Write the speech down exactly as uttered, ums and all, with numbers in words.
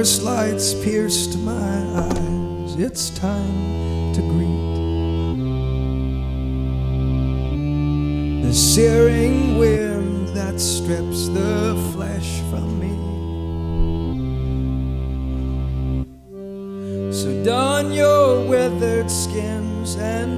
first lights pierced my eyes. It's time to greet the searing wind that strips the flesh from me. So don your withered skins and